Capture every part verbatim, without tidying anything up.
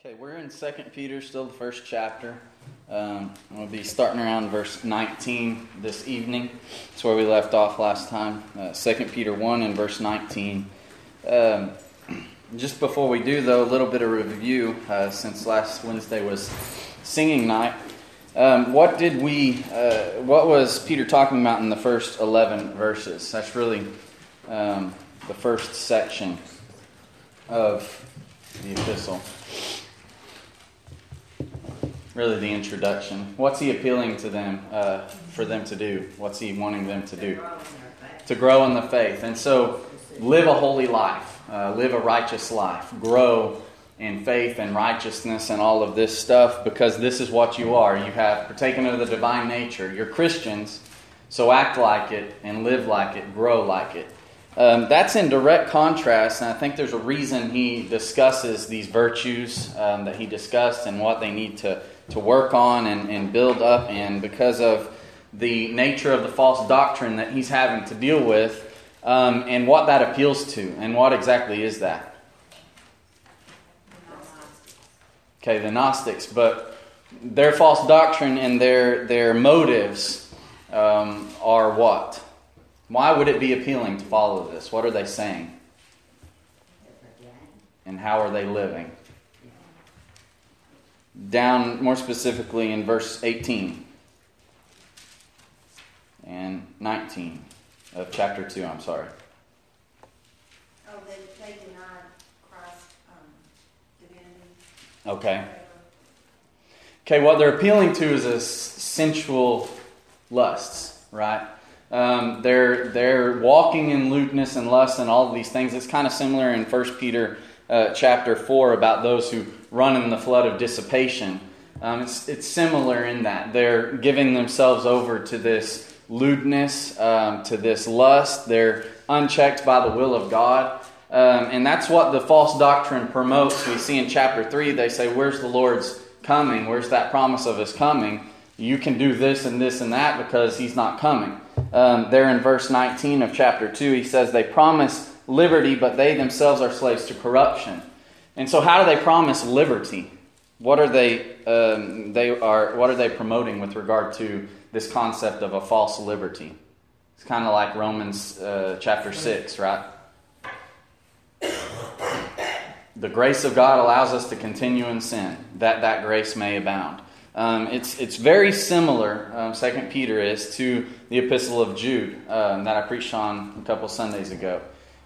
Okay, we're in Second Peter, still the first chapter. Um, we'll be starting around verse nineteen this evening. That's where we left off last time. Uh, Second Peter one and verse nineteen. Um, just before we do, though, a little bit of review, uh, since last Wednesday was singing night. Um, what did we, uh, what was Peter talking about in the first eleven verses? That's really um, the first section of the epistle. Really the introduction. What's he appealing to them, uh, for them to do? What's he wanting them to do? To grow in the faith. And so, live a holy life. Uh, live a righteous life. Grow in faith and righteousness and all of this stuff, because this is what you are. You have partaken of the divine nature. You're Christians, so act like it and live like it, grow like it. Um, that's in direct contrast, and I think there's a reason he discusses these virtues um, that he discussed and what they need to, to work on and, and build up in, because of the nature of the false doctrine that he's having to deal with, um, and what that appeals to. And what exactly is that? Okay, the Gnostics. But their false doctrine and their, their motives um, are what? Why would it be appealing to follow this? What are they saying? And how are they living? Down more specifically in verse eighteen and nineteen of chapter two, I'm sorry. Oh, they, they deny Christ's um, divinity. Okay. Okay, what they're appealing to is a sensual lusts, right? Um, they're they're walking in lewdness and lust and all of these things. It's kind of similar in First Peter uh, chapter four about those who run in the flood of dissipation. Um, it's it's similar in that they're giving themselves over to this lewdness, um, to this lust. They're unchecked by the will of God, um, and that's what the false doctrine promotes. We see in chapter three, they say, "Where's the Lord's coming? Where's that promise of His coming? You can do this and this and that because He's not coming." Um, there in verse nineteen of chapter two, he says they promise liberty, but they themselves are slaves to corruption. And so, how do they promise liberty? What are they? Um, they are. What are they promoting with regard to this concept of a false liberty? It's kind of like Romans uh, chapter six, right? The grace of God allows us to continue in sin, that that grace may abound. Um, it's it's very similar, um, Second Peter is, to the Epistle of Jude um, that I preached on a couple Sundays ago.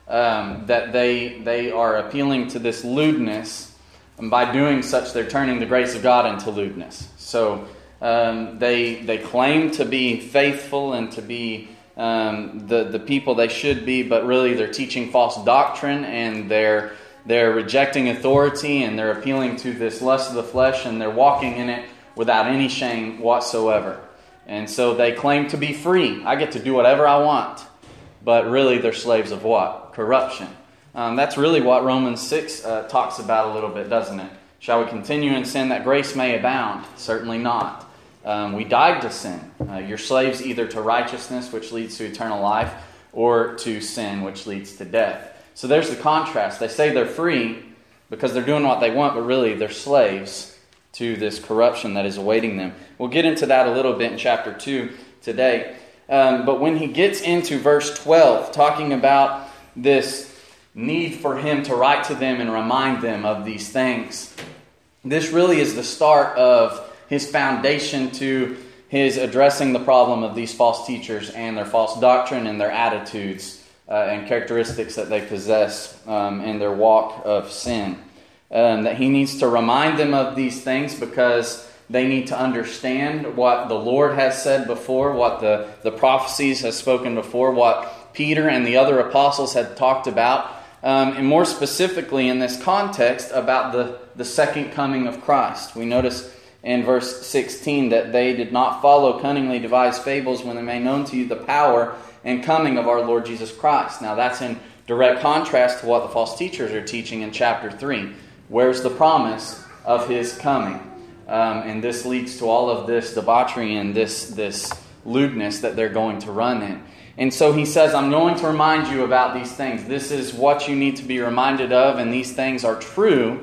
Um, that they they are appealing to this lewdness, and by doing such, they're turning the grace of God into lewdness. So um, they they claim to be faithful and to be um, the the people they should be, but really they're teaching false doctrine, and they're they're rejecting authority, and they're appealing to this lust of the flesh, and they're walking in it without any shame whatsoever. And so they claim to be free. I get to do whatever I want. But really they're slaves of what? Corruption. Um, that's really what Romans six uh, talks about a little bit, doesn't it? Shall we continue in sin that grace may abound? Certainly not. Um, we died to sin. Uh, you're slaves either to righteousness, which leads to eternal life, or to sin, which leads to death. So there's the contrast. They say they're free because they're doing what they want, but really they're slaves to this corruption that is awaiting them. We'll get into that a little bit in chapter two today. Um, but when he gets into verse twelve, talking about this need for him to write to them and remind them of these things, this really is the start of his foundation to his addressing the problem of these false teachers and their false doctrine and their attitudes uh, and characteristics that they possess um, in their walk of sin. Um, that he needs to remind them of these things because they need to understand what the Lord has said before, what the, the prophecies have spoken before, what Peter and the other apostles had talked about, um, and more specifically in this context about the, the second coming of Christ. We notice in verse sixteen that they did not follow cunningly devised fables when they made known to you the power and coming of our Lord Jesus Christ. Now that's in direct contrast to what the false teachers are teaching in chapter three. Where's the promise of His coming? Um, and this leads to all of this debauchery and this, this lewdness that they're going to run in. And so he says, I'm going to remind you about these things. This is what you need to be reminded of, and these things are true.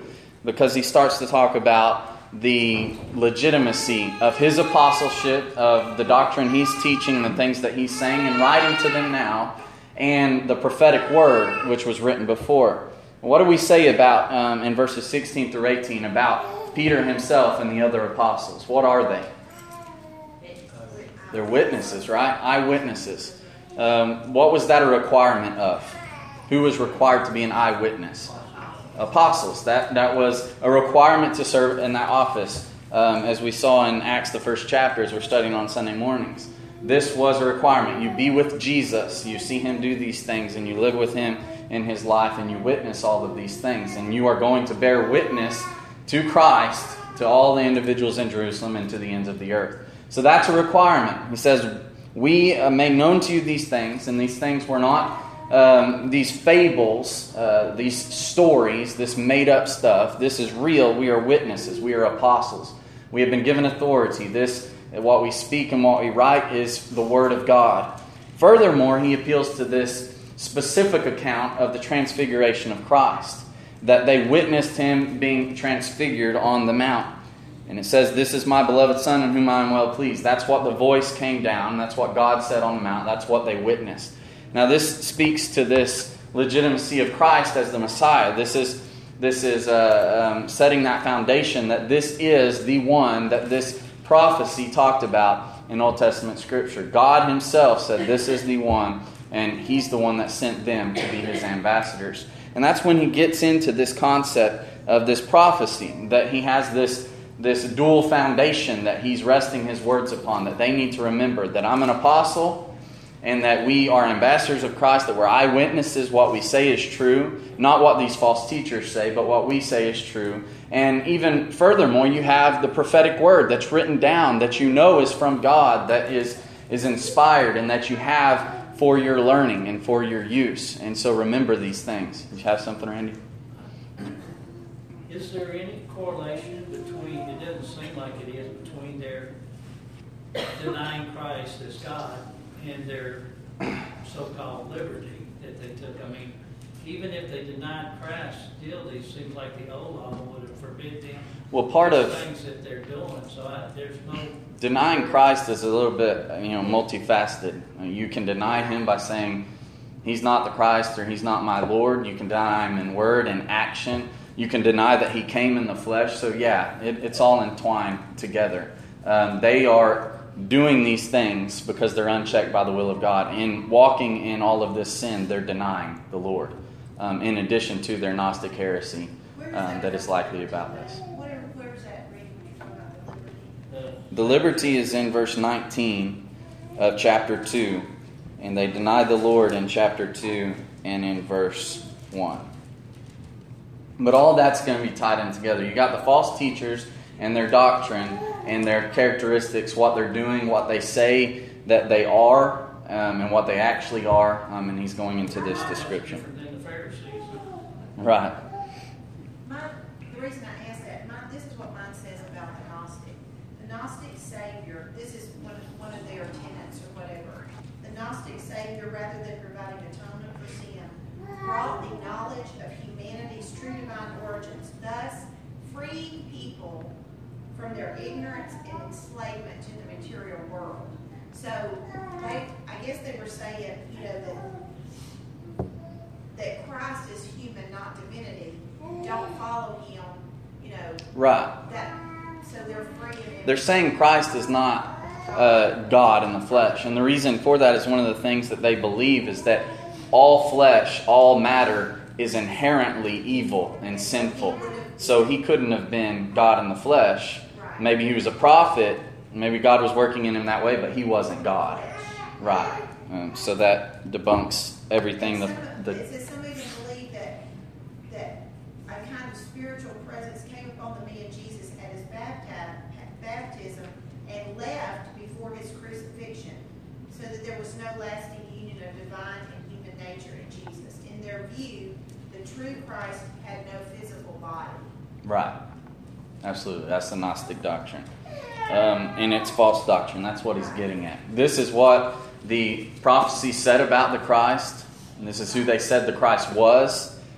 because he starts to talk about the legitimacy of his apostleship, of the doctrine he's teaching, the things that he's saying and writing to them now, and the prophetic word which was written before. What do we say about, um, in verses sixteen through eighteen, about Peter himself and the other apostles? What are they? They're witnesses, right? Eyewitnesses. Um, what was that a requirement of? Who was required to be an eyewitness? Apostles. That that was a requirement to serve in that office. Um, as we saw in Acts, the first chapter, as we're studying on Sunday mornings. This was a requirement. You be with Jesus. You see Him do these things, and you live with Him in His life, and you witness all of these things. And you are going to bear witness to Christ, to all the individuals in Jerusalem, and to the ends of the earth. So that's a requirement. He says, we uh, made known to you these things, and these things were not um, these fables, uh, these stories, this made-up stuff. This is real. We are witnesses. We are apostles. We have been given authority. This, what we speak and what we write, is the Word of God. Furthermore, he appeals to this specific account of the transfiguration of Christ, that they witnessed Him being transfigured on the mount. And it says, this is my beloved Son in whom I am well pleased. That's what the voice came down. That's what God said on the mount. That's what they witnessed. Now this speaks to this legitimacy of Christ as the Messiah. This is this is uh, um, setting that foundation that this is the one that this prophecy talked about in Old Testament Scripture. God Himself said this is the one, and He's the one that sent them to be His ambassadors. And that's when he gets into this concept of this prophecy, that he has this This dual foundation that he's resting his words upon, that they need to remember that I'm an apostle and that we are ambassadors of Christ, that we're eyewitnesses. What we say is true, not what these false teachers say, but what we say is true. And even furthermore, you have the prophetic word that's written down, that you know is from God, that is, is inspired, and that you have for your learning and for your use. And so remember these things. Did you have something, Randy? Is there any correlation between, it doesn't seem like it is, between their denying Christ as God and their so-called liberty that they took? I mean, even if they denied Christ, still it seems like the old law would have forbid them well, part these of things that they're doing. So I, there's no... Denying Christ is a little bit, you know, multifaceted. You can deny Him by saying He's not the Christ or He's not my Lord. You can deny Him in word and action. You can deny that He came in the flesh. So yeah, it, it's all entwined together. Um, they are doing these things because they're unchecked by the will of God. In walking in all of this sin, they're denying the Lord. Um, in addition to their Gnostic heresy um, that is likely about this. Where, where's that reading about the liberty? The liberty is in verse nineteen of chapter two. And they deny the Lord in chapter two and in verse one. But all that's going to be tied in together. You got the false teachers and their doctrine and their characteristics, what they're doing, what they say that they are, um, and what they actually are. Um, and he's going into this description. Different than the Pharisees. Right. My, the reason I ask that, my, this is what mine says about the Gnostic. The Gnostic Savior, this is one of, one of their tenets or whatever. The Gnostic Savior, rather than providing atonement for sin, brought the knowledge of humanity's true divine origins, thus freeing people from their ignorance and enslavement to the material world. So, they, I guess they were saying, you know, that that Christ is human, not divinity. Don't follow Him, you know. Right. That so they're freeing him. They're saying Christ is not uh, God in the flesh, and the reason for that is one of the things that they believe is that all flesh, all matter is inherently evil and sinful. So He couldn't have been God in the flesh. Maybe He was a prophet. Maybe God was working in Him that way, but He wasn't God. Right. Um, so that debunks everything. The, the It says some even believe that that a kind of spiritual presence came upon the man Jesus at His baptism and left before His crucifixion, so that there was no lasting union of divine and human nature in Jesus. In their view, the true Christ had no physical body. Right. Absolutely. That's the Gnostic doctrine. Um, and it's false doctrine. That's what he's getting at. This is what the prophecy said about the Christ. And this is who they said the Christ was.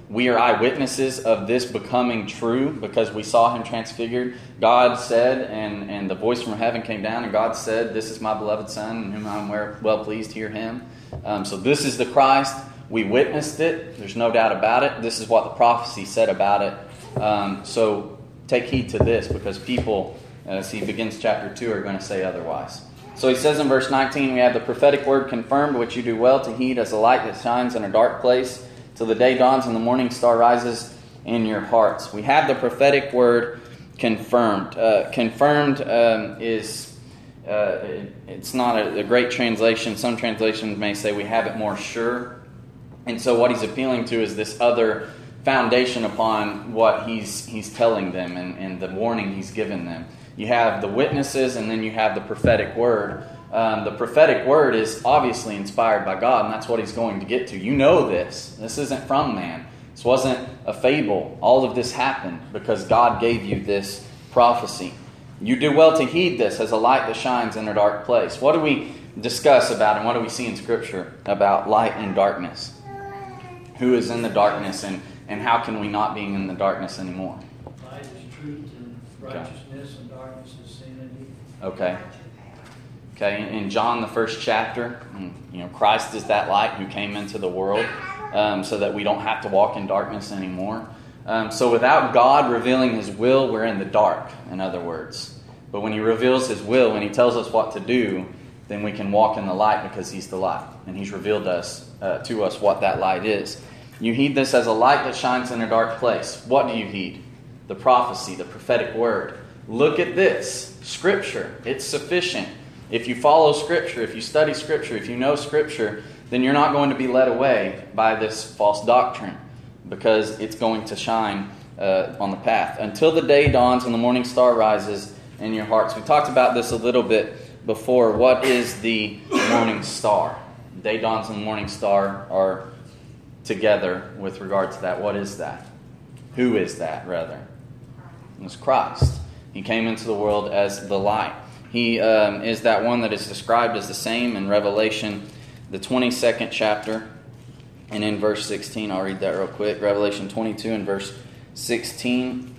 we are eyewitnesses of this becoming true because we saw him transfigured. God said, and, and the voice from heaven came down, and God said, "This is my beloved Son, in whom I am well pleased, hear him." Um, so this is the Christ. We witnessed it. There's no doubt about it. This is what the prophecy said about it. Um, so take heed to this, because people, as he begins chapter two, are going to say otherwise. So he says in verse nineteen, we have the prophetic word confirmed, which you do well to heed as a light that shines in a dark place, till the day dawns and the morning star rises in your hearts. We have the prophetic word confirmed. Uh, confirmed um, is, uh, it, it's not a, a great translation. Some translations may say we have it more sure. And so what he's appealing to is this other foundation upon what he's he's telling them and, and the warning he's given them. You have the witnesses, and then you have the prophetic word. Um, the prophetic word is obviously inspired by God, and that's what he's going to get to. You know this. This isn't from man. This wasn't a fable. All of this happened because God gave you this prophecy. You do well to heed this as a light that shines in a dark place. What do we discuss about, and what do we see in Scripture about light and darkness? Who is in the darkness, and, and how can we not be in the darkness anymore? Light is truth, and righteousness, and darkness is sin and evil. Okay. Okay, in John, the first chapter, you know, Christ is that light who came into the world um, so that we don't have to walk in darkness anymore. Um, so without God revealing his will, we're in the dark, in other words. But when he reveals his will, when he tells us what to do, then we can walk in the light because he's the light. And he's revealed us uh, to us what that light is. You heed this as a light that shines in a dark place. What do you heed? The prophecy, the prophetic word. Look at this. Scripture. It's sufficient. If you follow Scripture, if you study Scripture, if you know Scripture, then you're not going to be led away by this false doctrine, because it's going to shine uh, on the path. Until the day dawns and the morning star rises in your hearts. We talked about this a little bit before. What is the morning star? Day dawns and the morning star are together with regard to that. What is that? Who is that, rather? It's Christ. He came into the world as the light. He um, is that one that is described as the same in Revelation, the twenty-second chapter, and in verse sixteen. I'll read that real quick. Revelation twenty-two and verse sixteen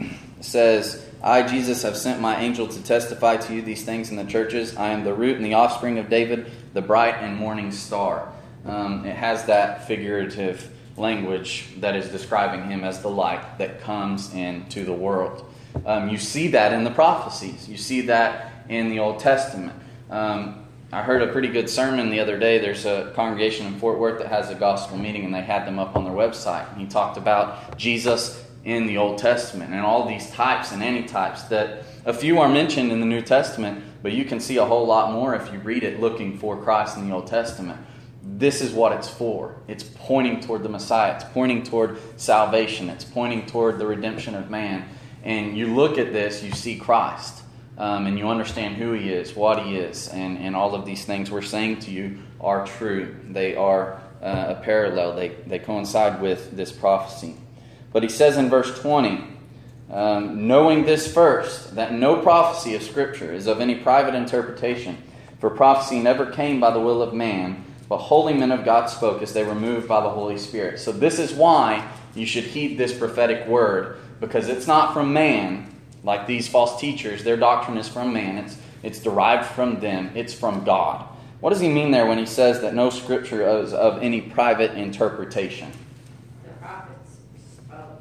says, "I, Jesus, have sent my angel to testify to you these things in the churches. I am the root and the offspring of David, the bright and morning star." Um, it has that figurative language that is describing him as the light that comes into the world. Um, you see that in the prophecies. You see that in the Old Testament. Um, I heard a pretty good sermon the other day. There's a congregation in Fort Worth that has a gospel meeting, and they had them up on their website. And he talked about Jesus in the Old Testament and all these types and antitypes that a few are mentioned in the New Testament, but you can see a whole lot more if you read it looking for Christ in the Old Testament. This is what it's for. It's pointing toward the Messiah. It's pointing toward salvation. It's pointing toward the redemption of man. And you look at this, you see Christ. Um, and you understand who he is, what he is, and, and all of these things we're saying to you are true. They are uh, a parallel. They, they coincide with this prophecy. But he says in verse twenty, um, knowing this first, that no prophecy of Scripture is of any private interpretation, for prophecy never came by the will of man, but holy men of God spoke as they were moved by the Holy Spirit. So this is why you should heed this prophetic word, because it's not from man. Like these false teachers, their doctrine is from man. It's it's derived from them. It's from God. What does he mean there when he says that no Scripture is of any private interpretation? The prophets spoke.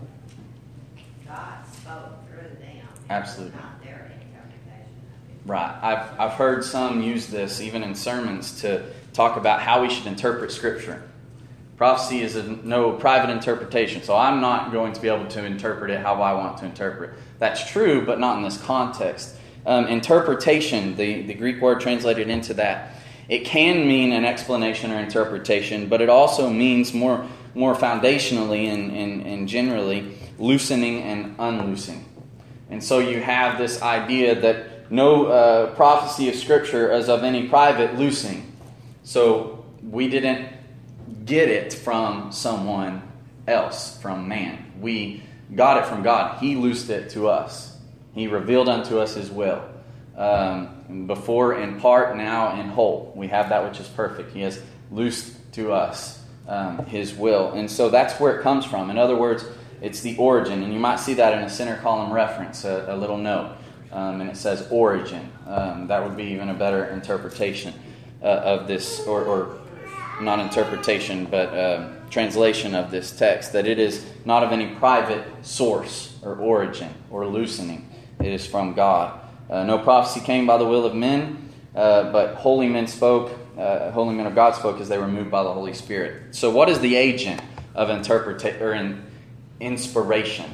God spoke through them. Absolutely. Not their interpretation of it. Right. I've I've heard some use this even in sermons to talk about how we should interpret Scripture. Prophecy is a, no private interpretation, so I'm not going to be able to interpret it how I want to interpret. That's true, but not in this context. Um, interpretation, the, the Greek word translated into that, it can mean an explanation or interpretation, but it also means more more foundationally and, and, and generally loosening and unloosing. And so you have this idea that no uh, prophecy of Scripture is of any private loosing. So we didn't get it from someone else, from man. We got it from God. He loosed it to us. He revealed unto us his will. Um, before in part, now in whole. We have that which is perfect. He has loosed to us um, His will. And so that's where it comes from. In other words, it's the origin. And you might see that in a center column reference, a, a little note. Um, and it says origin. Um, that would be even a better interpretation uh, of this, or, or not interpretation, but uh, translation of this text, that it is not of any private source or origin or loosening. It is from God. Uh, no prophecy came by the will of men, uh, but holy men spoke, uh, holy men of God spoke as they were moved by the Holy Spirit. So what is the agent of interpretation or in inspiration?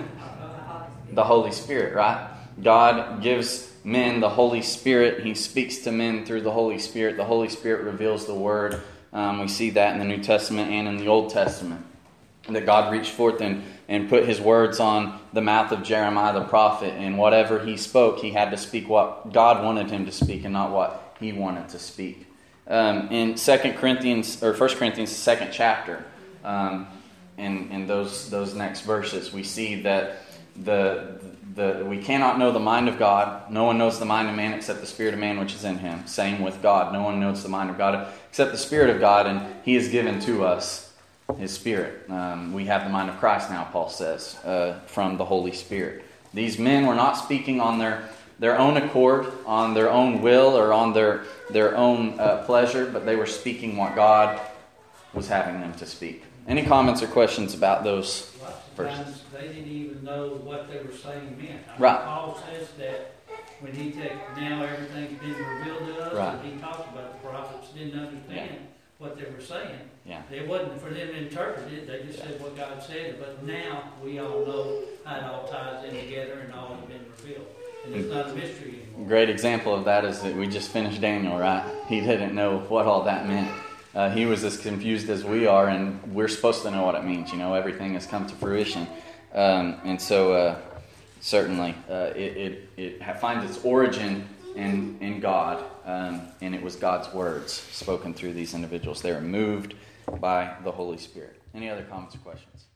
The Holy Spirit, right? God gives men the Holy Spirit. He speaks to men through the Holy Spirit. The Holy Spirit reveals the Word. Um, we see that in the New Testament and in the Old Testament. That God reached forth and, and put His words on the mouth of Jeremiah the prophet. And whatever he spoke, he had to speak what God wanted him to speak and not what he wanted to speak. Um, in Second Corinthians, or First Corinthians, second chapter, um, in, in those those next verses, we see that the the we cannot know the mind of God. No one knows the mind of man except the spirit of man which is in him. Same with God. No one knows the mind of God except the Spirit of God, and He has given to us His Spirit. Um, we have the mind of Christ now, Paul says, uh, from the Holy Spirit. These men were not speaking on their, their own accord, on their own will, or on their, their own uh, pleasure, but they were speaking what God was having them to speak. Any comments or questions about those verses? Lots of times they didn't even know what they were saying meant. I mean, Right. Paul says that when he take now everything's been revealed to us, Right. and he talks about the prophets didn't understand Yeah. what they were saying. Yeah. It wasn't for them to interpret it, they just said what God said, but now we all know how it all ties in together and all has been revealed. And it's not a mystery anymore. Great example of that is that we just finished Daniel, right? He didn't know what all that meant. Uh, he was as confused as we are, and we're supposed to know what it means. You know, everything has come to fruition. Um, and so, uh, certainly, uh, it, it, it finds its origin in, in God, um, and it was God's words spoken through these individuals. They were moved by the Holy Spirit. Any other comments or questions?